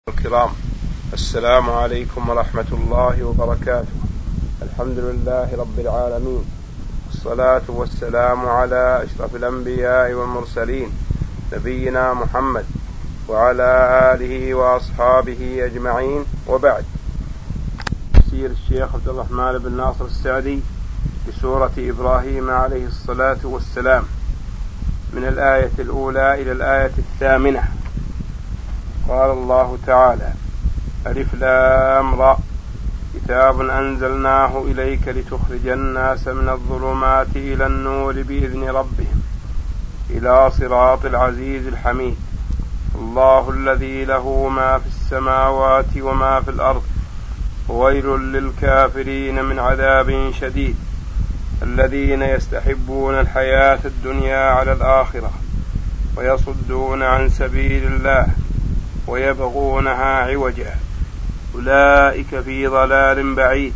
الكرام، السلام عليكم ورحمة الله وبركاته. الحمد لله رب العالمين، والصلاة والسلام على أشرف الأنبياء والمرسلين نبينا محمد وعلى آله وأصحابه أجمعين، وبعد. تفسير الشيخ عبد الرحمن بن ناصر السعدي بسورة إبراهيم عليه الصلاة والسلام من الآية الأولى إلى الآية 8. قال الله تعالى: ألف لام را، كتاب أنزلناه إليك لتخرج الناس من الظلمات إلى النور بإذن ربهم إلى صراط العزيز الحميد. الله الذي له ما في السماوات وما في الأرض، ويل للكافرين من عذاب شديد. الذين يستحبون الحياة الدنيا على الآخرة ويصدون عن سبيل الله ويبغونها عوجا، أولئك في ضلال بعيد.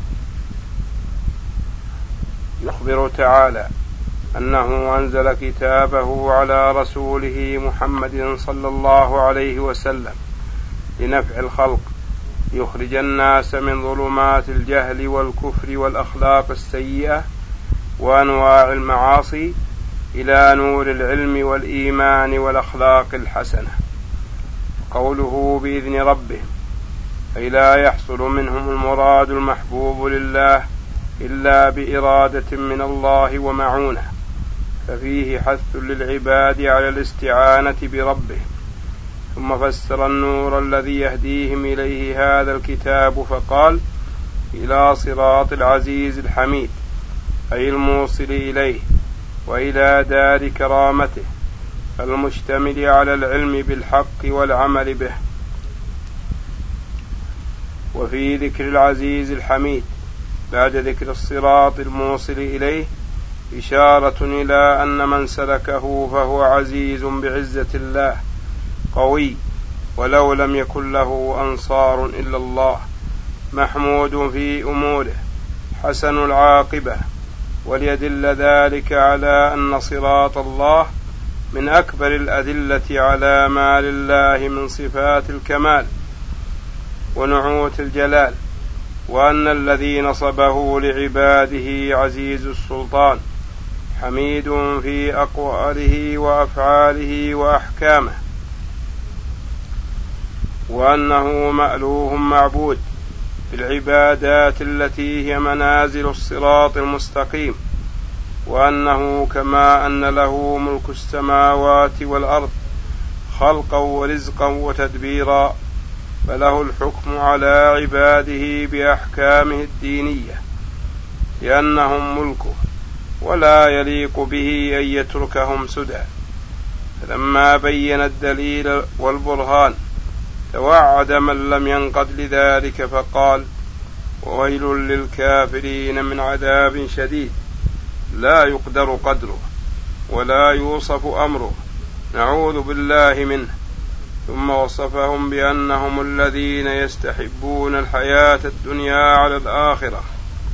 يخبر تعالى أنه أنزل كتابه على رسوله محمد صلى الله عليه وسلم لنفع الخلق، يخرج الناس من ظلمات الجهل والكفر والأخلاق السيئة وأنواع المعاصي إلى نور العلم والإيمان والأخلاق الحسنة. قوله بإذن ربهم أي لا يحصل منهم المراد المحبوب لله إلا بإرادة من الله ومعونة، ففيه حث للعباد على الاستعانة بربهم. ثم فسر النور الذي يهديهم إليه هذا الكتاب فقال: إلى صراط العزيز الحميد، أي الموصل إليه وإلى دار كرامته المشتمل على العلم بالحق والعمل به. وفي ذكر العزيز الحميد بعد ذكر الصراط الموصل إليه إشارة إلى أن من سلكه فهو عزيز بعزة الله، قوي ولو لم يكن له أنصار إلا الله، محمود في أموره، حسن العاقبة. وليدل ذلك على أن صراط الله من أكبر الأدلة على ما لله من صفات الكمال ونعوت الجلال، وأن الذي نصبه لعباده عزيز السلطان، حميد في أقواله وأفعاله وأحكامه، وأنه مألوه معبود بالعبادات التي هي منازل الصراط المستقيم، وأنه كما أن له ملك السماوات والأرض خلقا ورزقا وتدبيرا، فله الحكم على عباده بأحكامه الدينية لأنهم ملكه، ولا يليق به أن يتركهم سدى. فلما بين الدليل والبرهان توعد من لم ينقد لذلك فقال: وويل للكافرين من عذاب شديد لا يقدر قدره ولا يوصف أمره، نعوذ بالله منه. ثم وصفهم بأنهم الذين يستحبون الحياة الدنيا على الآخرة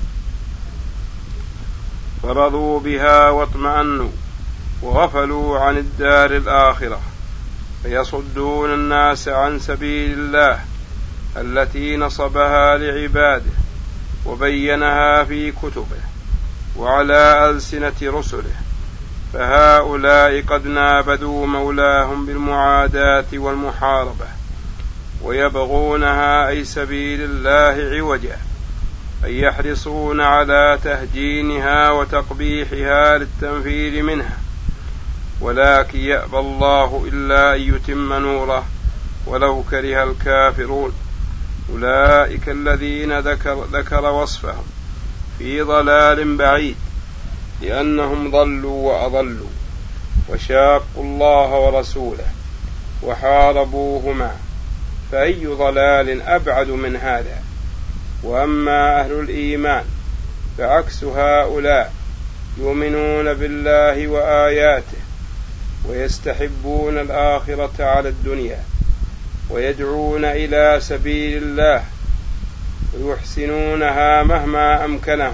فرضوا بها واطمأنوا وغفلوا عن الدار الآخرة، فيصدون الناس عن سبيل الله التي نصبها لعباده وبينها في كتبه وعلى ألسنة رسله، فهؤلاء قد نابذوا مولاهم بالمعاداة والمحاربة، ويبغونها أي سبيل الله عوجا، أي يحرصون على تهجينها وتقبيحها للتنفير منها، ولكن يأبى الله إلا أن يتم نوره ولو كره الكافرون. أولئك الذين ذكر وصفهم في ضلال بعيد، لأنهم ضلوا وأضلوا وشاقوا الله ورسوله وحاربوهما، فأي ضلال أبعد من هذا. وأما أهل الإيمان فعكس هؤلاء، يؤمنون بالله وآياته ويستحبون الآخرة على الدنيا، ويدعون إلى سبيل الله ويحسنونها مهما أمكنهم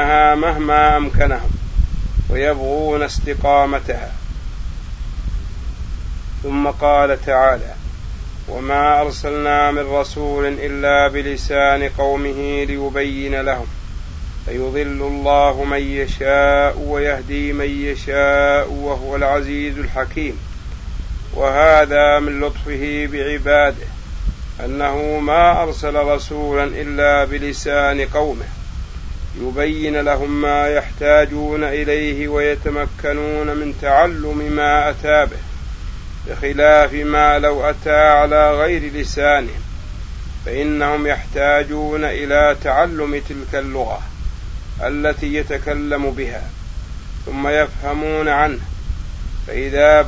ويبغون استقامتها. ثم قال تعالى: وما أرسلنا من رسول إلا بلسان قومه ليبين لهم فيضل الله من يشاء ويهدي من يشاء وهو العزيز الحكيم. وهذا من لطفه بعباده أنه ما أرسل رسولا إلا بلسان قومه يبين لهم ما يحتاجون إليه ويتمكنون من تعلم ما أتى به، بخلاف ما لو أتى على غير لسانهم، فإنهم يحتاجون إلى تعلم تلك اللغة التي يتكلم بها ثم يفهمون عنه. فإذا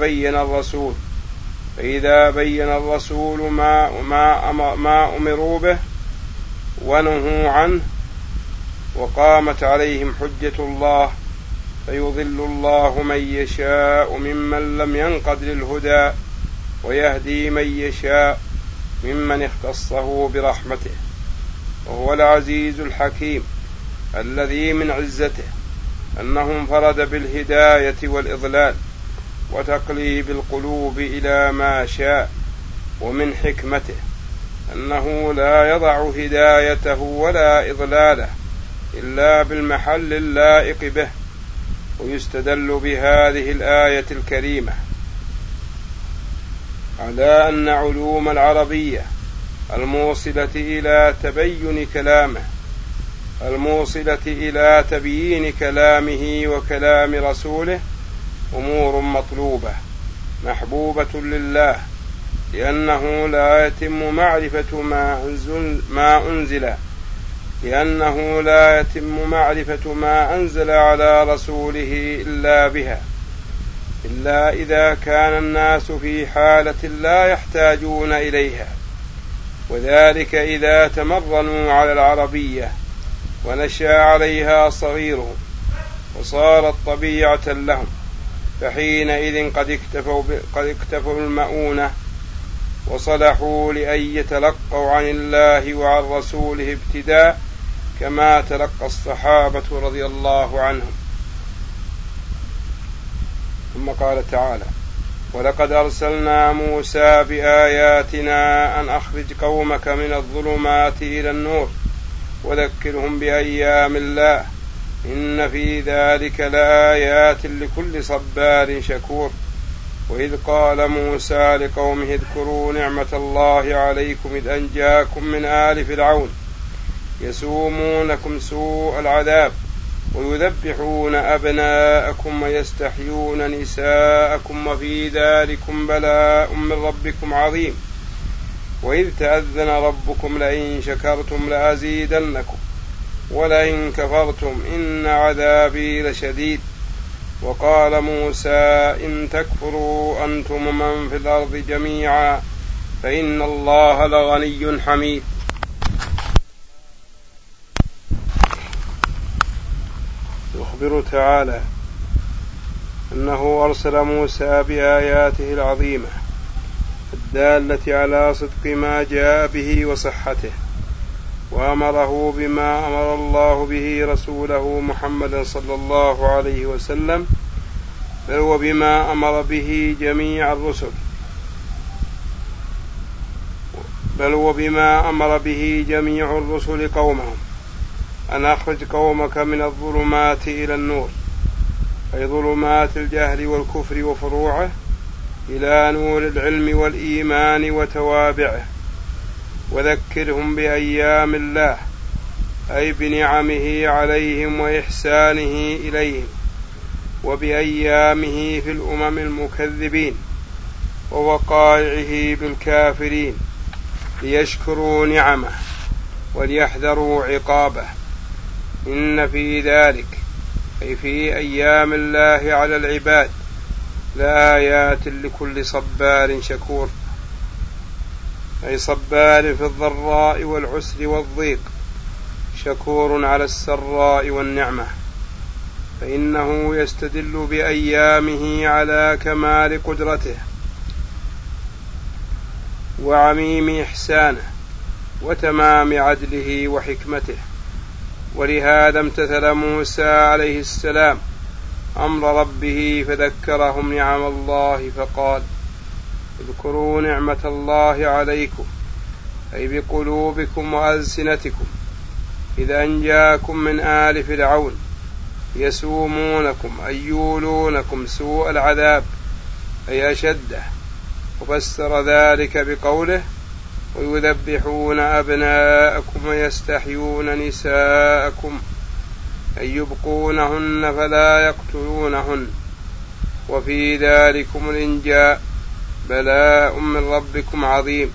بين الرسول ما أمروا به ونهوا عنه وقامت عليهم حجة الله فيضل الله من يشاء ممن لم ينقد للهدى ويهدي من يشاء ممن اختصه برحمته، وهو العزيز الحكيم الذي من عزته أنه انفرد بالهداية والإضلال وتقليب القلوب إلى ما شاء، ومن حكمته أنه لا يضع هدايته ولا إضلاله إلا بالمحل اللائق به. ويستدل بهذه الآية الكريمة على أن علوم العربية الموصلة إلى تبيين كلامه وكلام رسوله أمور مطلوبة محبوبة لله، لأنه لا يتم معرفة ما أنزل على رسوله إلا بها، إلا إذا كان الناس في حالة لا يحتاجون إليها، وذلك إذا تمرنوا على العربية ونشأ عليها صغيرهم وصارت طبيعة لهم، فحينئذ قد اكتفوا المؤونة وصلحوا لأن يتلقوا عن الله وعن رسوله ابتداء كما تلقى الصحابة رضي الله عنهم. ثم قال تعالى: ولقد أرسلنا موسى بآياتنا أن أخرج قومك من الظلمات إلى النور وذكرهم بأيام الله إن في ذلك لآيات لكل صبار شكور. وإذ قال موسى لقومه اذكروا نعمة الله عليكم إذ أنجاكم من آل فرعون يسومونكم سوء العذاب ويذبحون أبناءكم ويستحيون نساءكم وفي ذلكم بلاء من ربكم عظيم. وإذ تأذن ربكم لئن شكرتم لأزيدنكم ولئن كفرتم إن عذابي لشديد. وقال موسى إن تكفروا أنتم ومن في الأرض جميعا فإن الله لغني حميد. يخبر تعالى أنه أرسل موسى بآياته العظيمة الدالة على صدق ما جاء به وصحته، وأمره بما أمر الله به رسوله محمد صلى الله عليه وسلم، بل وبما أمر به جميع الرسل قومهم أن أخرج قومك من الظلمات إلى النور، أي ظلمات الجهل والكفر وفروعه، إلى نور العلم والإيمان وتوابعه، وذكرهم بأيام الله أي بنعمه عليهم وإحسانه إليهم، وبأيامه في الأمم المكذبين ووقائعه بالكافرين، ليشكروا نعمه وليحذروا عقابه. إن في ذلك أي في أيام الله على العباد لآيات لكل صبار شكور، أي صبار في الضراء والعسر والضيق، شكور على السراء والنعمة، فإنه يستدل بأيامه على كمال قدرته وعميم إحسانه وتمام عدله وحكمته. ولهذا امتثل موسى عليه السلام أمر ربه فذكرهم نعم الله فقال اذكروا نعمة الله عليكم أي بقلوبكم وألسنتكم إذا أنجاكم من آل فرعون يسومونكم أي يولونكم سوء العذاب أي أشده. وفسر ذلك بقوله ويذبحون أبناءكم ويستحيون نساءكم أي يبقونهن فلا يقتلونهن. وفي ذلكم الإنجاء بلاء من ربكم عظيم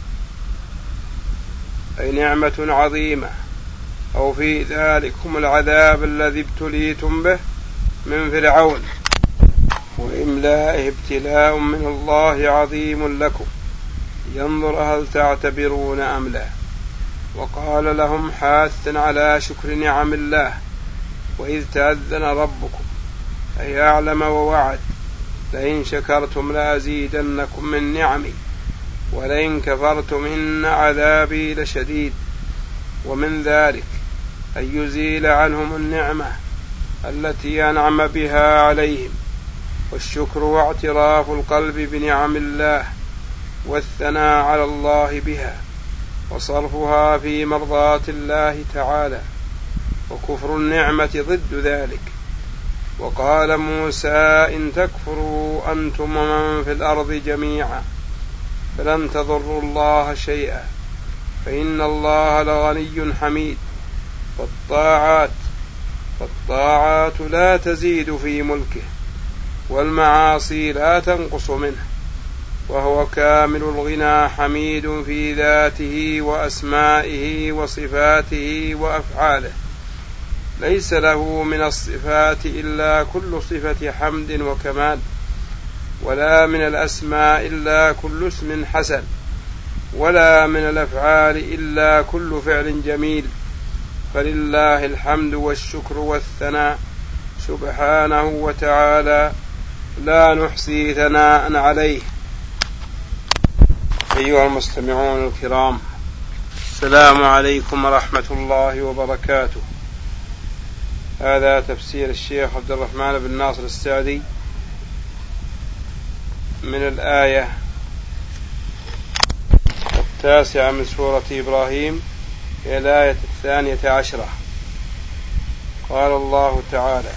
أي نعمة عظيمة، أو في ذلكم العذاب الذي ابتليتم به من فرعون، وإملائه ابتلاء من الله عظيم لكم ينظر هل تعتبرون أم لا. وقال لهم حاثا على شكر نعم الله وإذ تأذن ربكم أي أعلم ووعد لئن شكرتم لأزيدنكم من نعمي ولئن كفرتم إن عذابي لشديد. ومن ذلك أن يزيل عنهم النعمة التي أنعم بها عليهم، والشكر واعتراف القلب بنعم الله والثناء على الله بها وصرفها في مرضاة الله تعالى، وكفر النعمة ضد ذلك. وقال موسى إن تكفروا أنتم ومن في الأرض جميعا فلن تضروا الله شيئا فإن الله لغني حميد. فالطاعات لا تزيد في ملكه والمعاصي لا تنقص منه، وهو كامل الغنى حميد في ذاته وأسمائه وصفاته وأفعاله، ليس له من الصفات إلا كل صفة حمد وكمال، ولا من الأسماء إلا كل اسم حسن، ولا من الأفعال إلا كل فعل جميل. فلله الحمد والشكر والثناء سبحانه وتعالى لا نحصي ثناء عليه. أيها المستمعون الكرام، السلام عليكم ورحمة الله وبركاته. هذا تفسير الشيخ عبد الرحمن بن ناصر السعدي من الآية 9 من سورة إبراهيم إلى الآية 12. قال الله تعالى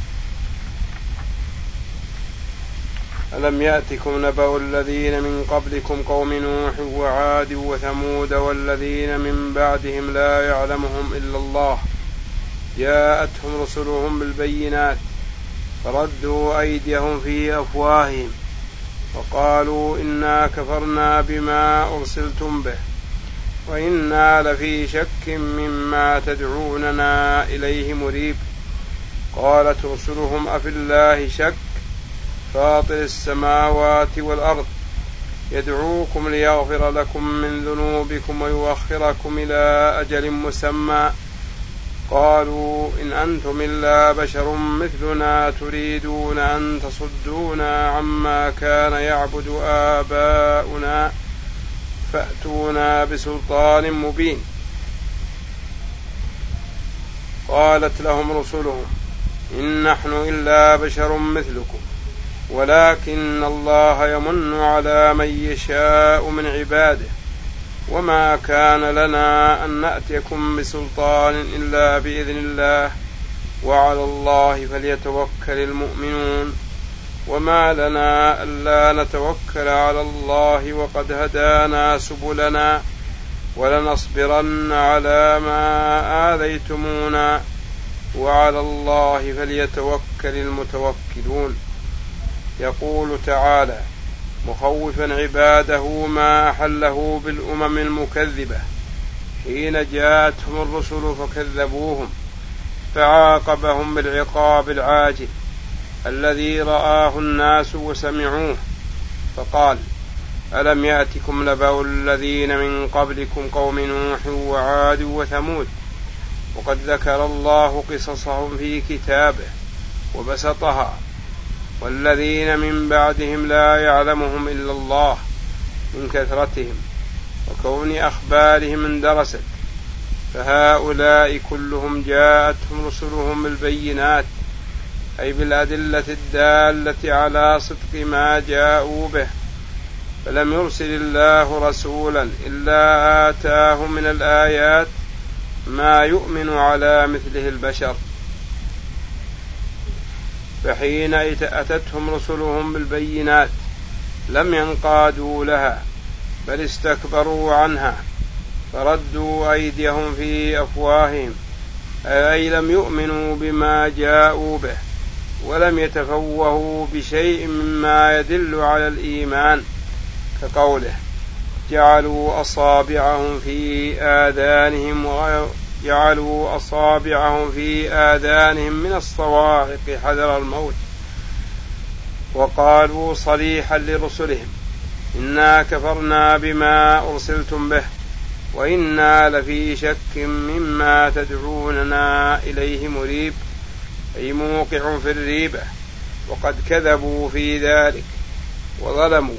ألم يأتكم نبأ الذين من قبلكم قوم نوح وعاد وثمود والذين من بعدهم لا يعلمهم إلا الله جاءتهم رسلهم بالبينات فردوا أيديهم في أفواههم وقالوا إنا كفرنا بما أرسلتم به وإنا لفي شك مما تدعوننا إليه مريب. قالت رسلهم أفي الله شك فاطر السماوات والأرض يدعوكم ليغفر لكم من ذنوبكم ويؤخركم إلى أجل مسمى قالوا إن أنتم إلا بشر مثلنا تريدون أن تصدونا عما كان يعبد آباؤنا فأتونا بسلطان مبين. قالت لهم رسلهم إن نحن إلا بشر مثلكم ولكن الله يمن على من يشاء من عباده وما كان لنا أن نأتيكم بسلطان إلا بإذن الله وعلى الله فليتوكل المؤمنون وما لنا ألا نتوكل على الله وقد هدانا سبلنا ولنصبرن على ما آذيتمونا وعلى الله فليتوكل المتوكلون. يقول تعالى مخوفا عباده ما أحله بالأمم المكذبة حين جاءتهم الرسل فكذبوهم فعاقبهم بالعقاب العاجل الذي رآه الناس وسمعوه فقال ألم يأتكم نبأ الذين من قبلكم قوم نوح وعاد وثمود وقد ذكر الله قصصهم في كتابه وبسطها والذين من بعدهم لا يعلمهم إلا الله من كثرتهم وكون أخبارهم اندرست فهؤلاء كلهم جاءتهم رسلهم بالبينات أي بالأدلة الدالة على صدق ما جاءوا به فلم يرسل الله رسولا إلا آتاه من الآيات ما يؤمن على مثله البشر، فحين أتتهم رسلهم بالبينات لم ينقادوا لها بل استكبروا عنها فردوا أيديهم في أفواههم، أي لم يؤمنوا بما جاءوا به ولم يتفوهوا بشيء مما يدل على الإيمان، كقوله جعلوا أصابعهم في آذانهم من الصواعق حذر الموت، وقالوا صريحا لرسلهم إنا كفرنا بما أرسلتم به وإنا لفي شك مما تدعوننا إليه مريب، أي موقع في الريبة، وقد كذبوا في ذلك وظلموا.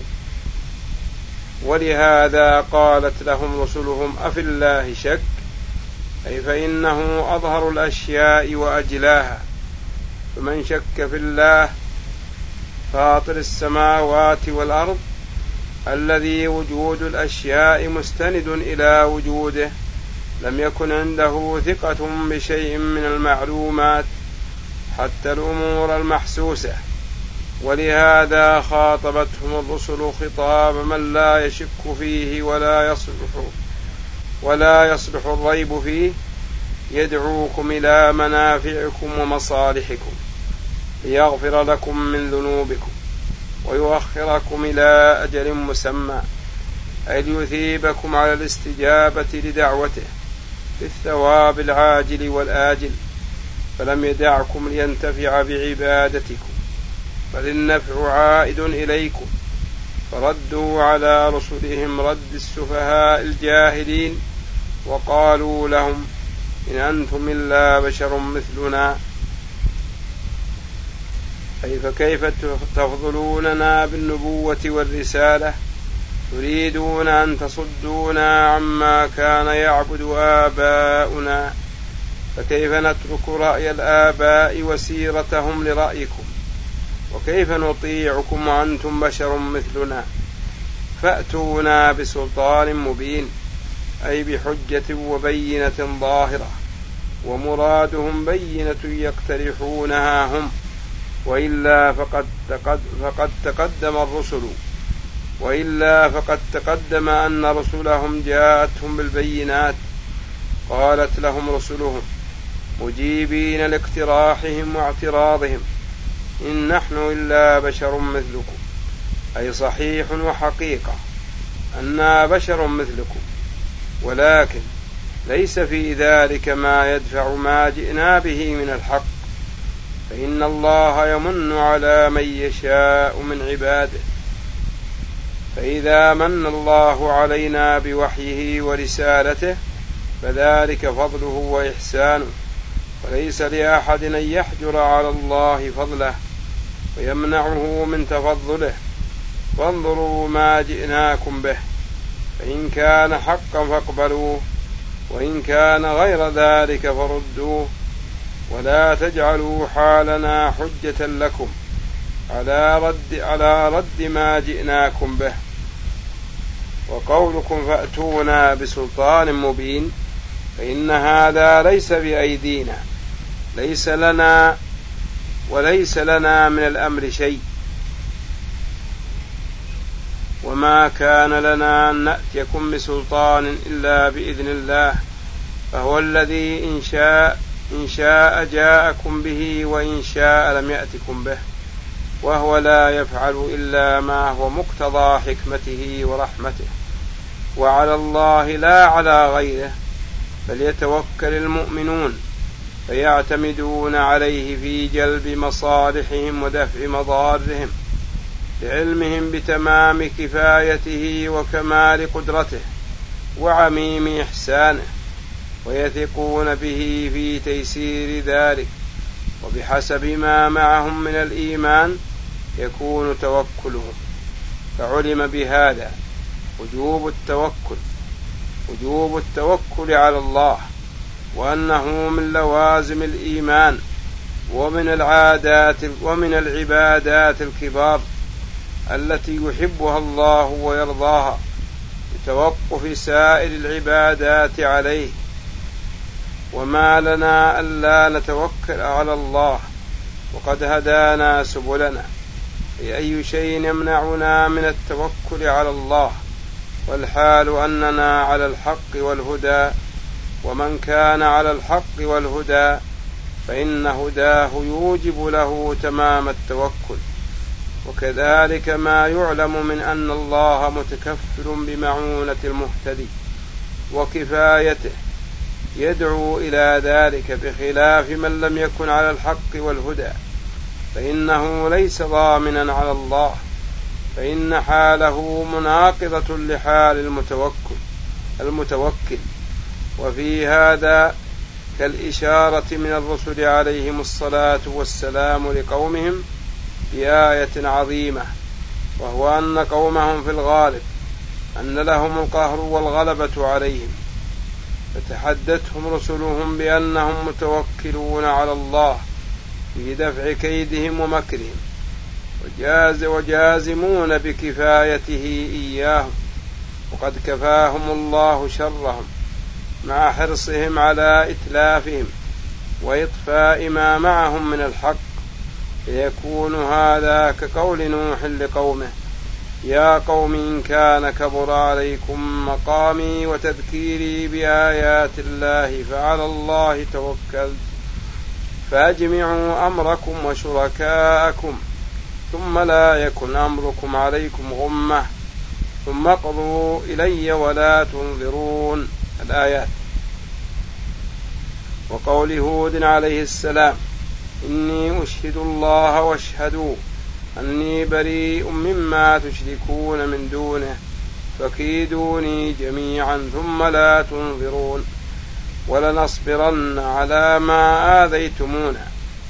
ولهذا قالت لهم رسلهم أفي الله شك، أي فإنه أظهر الأشياء وأجلاها، فمن شك في الله فاطر السماوات والأرض الذي وجود الأشياء مستند إلى وجوده لم يكن عنده ثقة بشيء من المعلومات حتى الأمور المحسوسة، ولهذا خاطبتهم الرسل خطاب من لا يشك فيه ولا يصلح الريب فيه، يدعوكم إلى منافعكم ومصالحكم ليغفر لكم من ذنوبكم ويؤخركم إلى أجل مسمى، أي ليثيبكم على الاستجابة لدعوته بالثواب العاجل والآجل، فلم يدعكم لينتفع بعبادتكم بل النفع عائد إليكم، فردوا على رسلهم رد السفهاء الجاهلين وقالوا لهم إن أنتم إلا بشر مثلنا، أي فكيف تفضلوننا بالنبوة والرسالة تريدون أن تصدونا عما كان يعبد آباؤنا، فكيف نترك رأي الآباء وسيرتهم لرأيكم، وكيف نطيعكم وأنتم بشر مثلنا، فأتونا بسلطان مبين، أي بحجة وبينة ظاهرة، ومرادهم بينة يقترحونها هم، وإلا فقد تقدم أن رسلهم جاءتهم بالبينات قالت لهم رسلهم مجيبين لاقتراحهم واعتراضهم إن نحن إلا بشر مثلكم، أي صحيح وحقيقة أننا بشر مثلكم، ولكن ليس في ذلك ما يدفع ما جئنا به من الحق، فإن الله يمن على من يشاء من عباده، فإذا من الله علينا بوحيه ورسالته فذلك فضله وإحسانه، وليس لأحد أن يحجر على الله فضله ويمنعه من تفضله، فانظروا ما جئناكم به، فإن كان حقا فاقبلوه وإن كان غير ذلك فردوه، ولا تجعلوا حالنا حجة لكم على رد ما جئناكم به. وقولكم فأتونا بسلطان مبين فإن هذا ليس بأيدينا، وليس لنا من الأمر شيء، وما كان لنا أن نأتيكم بسلطان إلا بإذن الله، فهو الذي إن شاء جاءكم به وإن شاء لم يأتكم به، وهو لا يفعل إلا ما هو مقتضى حكمته ورحمته، وعلى الله لا على غيره فليتوكل المؤمنون، فيعتمدون عليه في جلب مصالحهم ودفع مضارهم لعلمهم بتمام كفايته وكمال قدرته وعميم إحسانه، ويثقون به في تيسير ذلك، وبحسب ما معهم من الإيمان يكون توكلهم. فعلم بهذا وجوب التوكل على الله، وأنه من لوازم الإيمان ومن العبادات الكبار، التي يحبها الله ويرضاها بتوقف سائر العبادات عليه. وما لنا ألا نتوكل على الله وقد هدانا سبلنا، أي شيء يمنعنا من التوكل على الله، والحال أننا على الحق والهدى، ومن كان على الحق والهدى فإن هداه يوجب له تمام التوكل. وكذلك ما يعلم من أن الله متكفل بمعونة المهتدي وكفايته يدعو إلى ذلك، بخلاف من لم يكن على الحق والهدى فإنه ليس ضامنا على الله، فإن حاله مناقضة لحال المتوكل. وفي هذا كالإشارة من الرسل عليهم الصلاة والسلام لقومهم بآية عظيمة، وهو أن قومهم في الغالب أن لهم القهر والغلبة عليهم، فتحدثهم رسلهم بأنهم متوكلون على الله في دفع كيدهم ومكرهم، وجازمون بكفايته إياهم، وقد كفاهم الله شرهم مع حرصهم على إتلافهم وإطفاء ما معهم من الحق. فيكون هذا كقول نوح لقومه: يا قوم إن كان كبر عليكم مقامي وتذكيري بآيات الله فعلى الله توكلت فأجمعوا أمركم وشركاءكم ثم لا يكن أمركم عليكم غمة ثم اقضوا إلي ولا تنظرون. الآيات. وقول هود عليه السلام: إني أشهد الله واشهدوا أني بريء مما تشركون من دونه فكيدوني جميعا ثم لا تنظرون ولنصبرن على ما آذيتمونا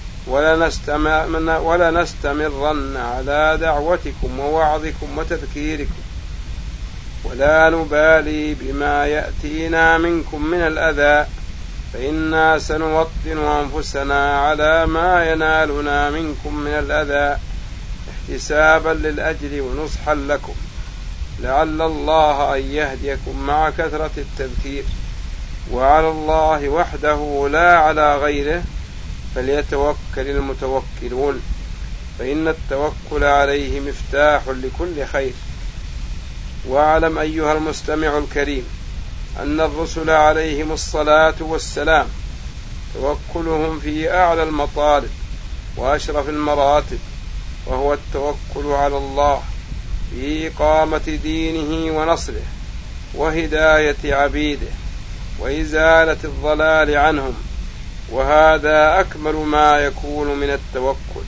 ولنستمرن على دعوتكم ووعظكم وتذكيركم ولا نبالي بما يأتينا منكم من الأذى فإنا سنوطن أنفسنا على ما ينالنا منكم من الأذى احتسابا للأجر ونصحا لكم لعل الله أن يهديكم مع كثرة التذكير. وعلى الله وحده لا على غيره فليتوكل المتوكلون، فإن التوكل عليه مفتاح لكل خير. واعلم أيها المستمع الكريم أن الرسل عليهم الصلاة والسلام توكلهم في أعلى المطالب وأشرف المراتب، وهو التوكل على الله في إقامة دينه ونصره وهداية عبيده وإزالة الضلال عنهم، وهذا أكمل ما يكون من التوكل.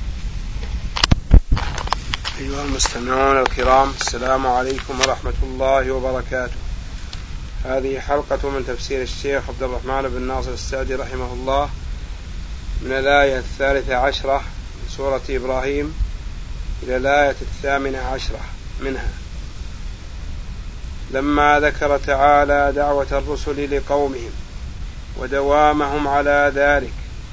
أيها المستمعون الكرام، السلام عليكم ورحمة الله وبركاته. هذه حلقة من تفسير الشيخ عبد الرحمن بن ناصر السعدي رحمه الله من الآية 13 من سورة إبراهيم إلى الآية 18 منها، لما ذكر تعالى دعوة الرسل لقومهم ودوامهم على ذلك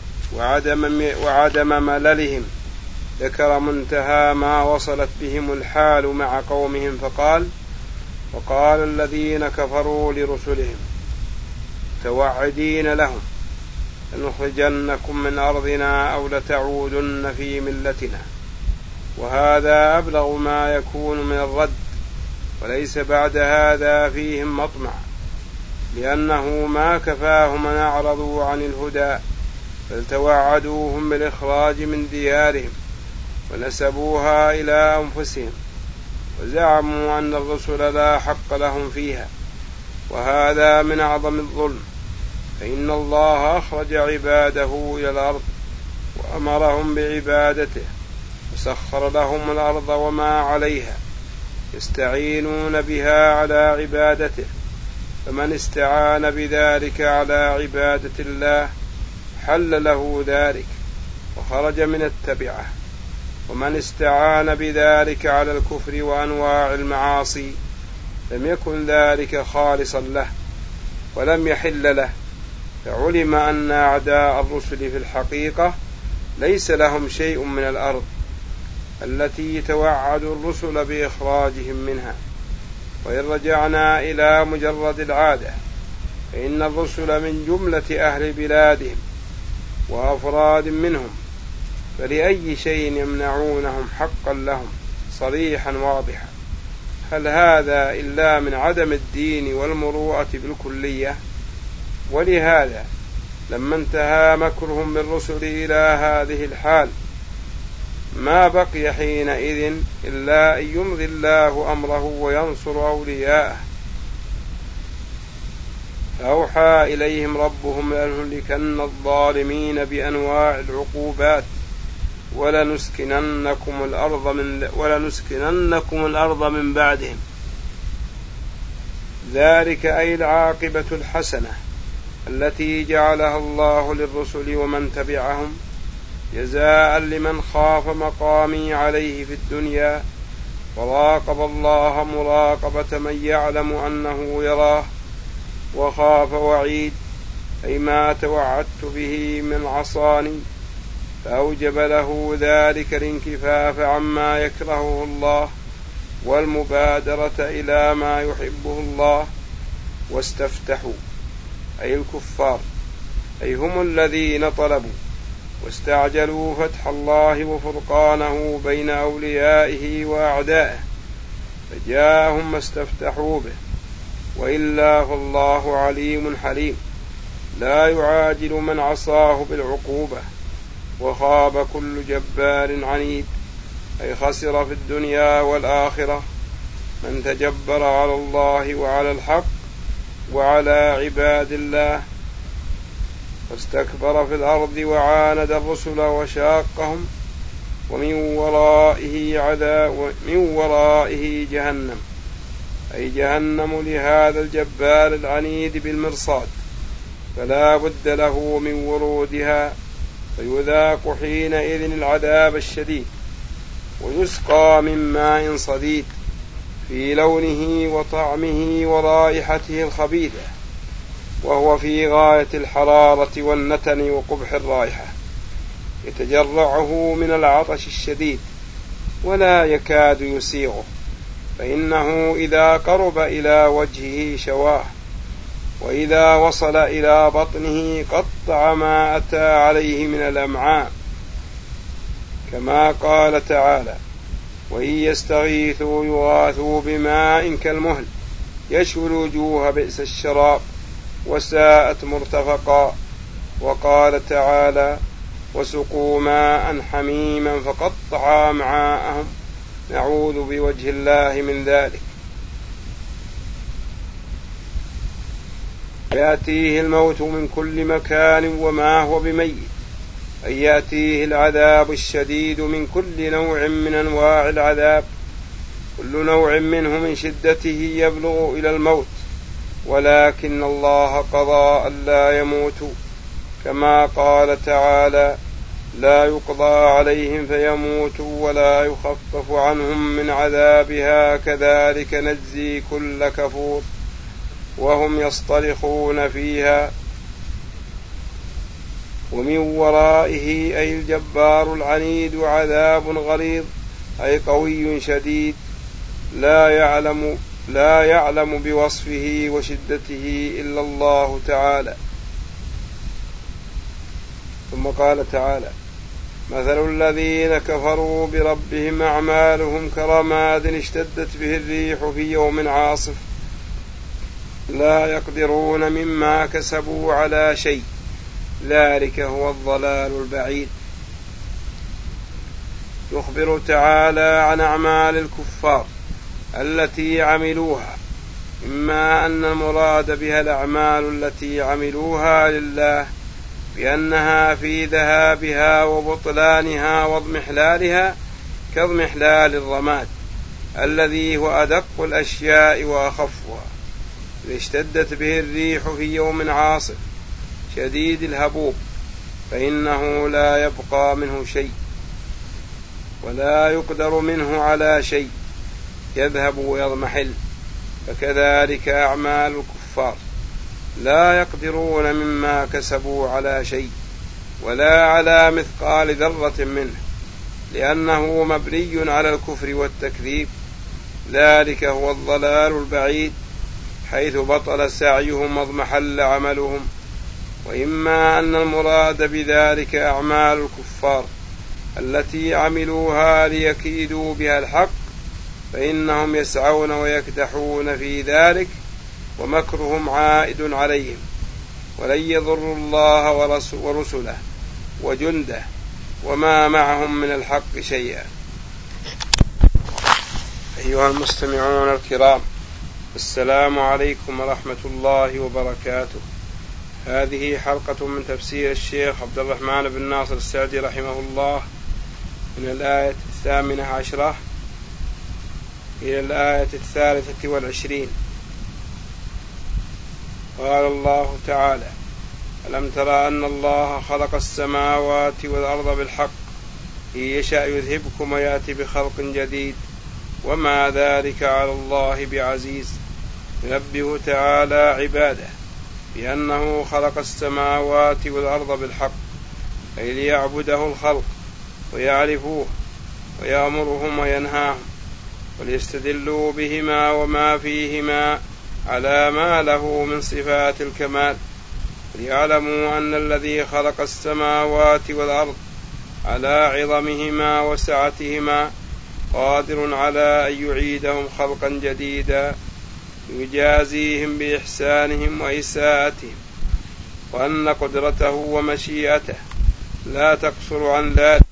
وعدم مللهم، ذكر منتهى ما وصلت بهم الحال مع قومهم فقال: وقال الذين كفروا لرسلهم توعدين لهم لنخرجنكم من أرضنا أو لتعودن في ملتنا. وهذا أبلغ ما يكون من الرد، وليس بعد هذا فيهم مطمع، لأنه ما كفاهم أن أعرضوا عن الهدى، بل توعدوهم بالإخراج من ديارهم ونسبوها إلى أنفسهم، وزعموا أن الرسل لا حق لهم فيها، وهذا من أعظم الظلم، فإن الله أخرج عباده إلى الأرض وأمرهم بعبادته، وسخر لهم الأرض وما عليها يستعينون بها على عبادته، فمن استعان بذلك على عبادة الله حل له ذلك وخرج من التبعة، ومن استعان بذلك على الكفر وأنواع المعاصي لم يكن ذلك خالصا له ولم يحل له. فعلم أن أعداء الرسل في الحقيقة ليس لهم شيء من الأرض، التي توعد الرسل بإخراجهم منها. وإن رجعنا إلى مجرد العادة فإن الرسل من جملة أهل بلادهم وأفراد منهم، فلأي شيء يمنعونهم حقا لهم صريحا واضحا؟ هل هذا إلا من عدم الدين والمروءة بالكلية؟ ولهذا لما انتهى مكرهم بالرسل إلى هذه الحال ما بقي حينئذ إلا أن يمضي الله أمره وينصر أولياءه. فأوحى إليهم ربهم لنهلكن الظالمين بأنواع العقوبات ولنسكننكم الأرض من بعدهم. ذلك أي العاقبة الحسنة التي جعلها الله للرسل ومن تبعهم جزاء لمن خاف مقامي عليه في الدنيا وراقب الله مراقبة من يعلم أنه يراه، وخاف وعيد أي ما توعدت به من عصاني، فأوجب له ذلك الانكفاف عما يكرهه الله والمبادرة إلى ما يحبه الله. واستفتحوا أي الكفار، أي هم الذين طلبوا واستعجلوا فتح الله وفرقانه بين أوليائه وأعدائه، فجاءهم ما استفتحوا به. وإلا فالله عليم حليم لا يعاجل من عصاه بالعقوبة. وخاب كل جبار عنيد أي خسر في الدنيا والآخرة من تجبر على الله وعلى الحق وعلى عباد الله واستكبر في الأرض وعاند الرسل وشاقهم، ومن ورائه جهنم أي جهنم لهذا الجبار العنيد بالمرصاد، فلا بد له من ورودها، فيذاق حينئذ العذاب الشديد ويسقى من ماء صديد في لونه وطعمه ورائحته الخبيثة، وهو في غاية الحرارة والنتن وقبح الرائحة، يتجرعه من العطش الشديد ولا يكاد يسيغه، فإنه إذا قرب إلى وجهه شواه، وإذا وصل إلى بطنه قطع ما أتى عليه من الأمعاء، كما قال تعالى: وإن يستغيثوا يغاثوا بماء كالمهل يشوي الوجوه بئس الشراب وساءت مرتفقا. وقال تعالى: وسقوا ماء حميما فقطع أمعاءهم نعوذ بوجه الله من ذلك. يأتيه الموت من كل مكان وما هو بميت، أي يأتيه العذاب الشديد من كل نوع من أنواع العذاب، كل نوع منه من شدته يبلغ إلى الموت، ولكن الله قضى ألا يموتوا، كما قال تعالى: لا يقضى عليهم فيموتوا ولا يخفف عنهم من عذابها كذلك نجزي كل كفور وهم يصطرخون فيها. ومن ورائه أي الجبار العنيد عذاب غليظ أي قوي شديد لا يعلم بوصفه وشدته إلا الله تعالى. ثم قال تعالى: مثل الذين كفروا بربهم أعمالهم كرماد اشتدت به الريح في يوم عاصف لا يقدرون مما كسبوا على شيء ذلك هو الضلال البعيد. يخبر تعالى عن أعمال الكفار التي عملوها، إما أن المراد بها الأعمال التي عملوها لله بأنها في ذهابها وبطلانها واضمحلالها كاضمحلال الرماد الذي هو أدق الأشياء وأخفها، إذا اشتدت به الريح في يوم عاصف شديد الهبوب فإنه لا يبقى منه شيء ولا يقدر منه على شيء، يذهب ويضمحل. فكذلك أعمال الكفار لا يقدرون مما كسبوا على شيء ولا على مثقال ذرة منه، لأنه مبني على الكفر والتكذيب. ذلك هو الضلال البعيد، حيث بطل سعيهم واضمحل عملهم. وإما أن المراد بذلك أعمال الكفار التي عملوها ليكيدوا بها الحق، فإنهم يسعون ويكدحون في ذلك، ومكرهم عائد عليهم، ولن يضروا الله ورسله وجنده وما معهم من الحق شيئا. أيها المستمعون الكرام، السلام عليكم ورحمة الله وبركاته. هذه حلقة من تفسير الشيخ عبد الرحمن بن ناصر السعدي رحمه الله من الآية 18 إلى الآية 23. قال الله تعالى: ألم ترى أن الله خلق السماوات والأرض بالحق، إن يشأ يذهبكم ويأتي بخلق جديد، وما ذلك على الله بعزيز. ينبه تعالى عباده بأنه خلق السماوات والأرض بالحق، أي ليعبده الخلق ويعرفوه ويأمرهم وينهاهم، وليستدلوا بهما وما فيهما على ما له من صفات الكمال، ليعلموا أن الذي خلق السماوات والأرض على عظمهما وسعتهما قادر على أن يعيدهم خلقا جديدا يجازيهم بإحسانهم وإساءتهم، وأن قدرته ومشيئته لا تقصر عن ذلك،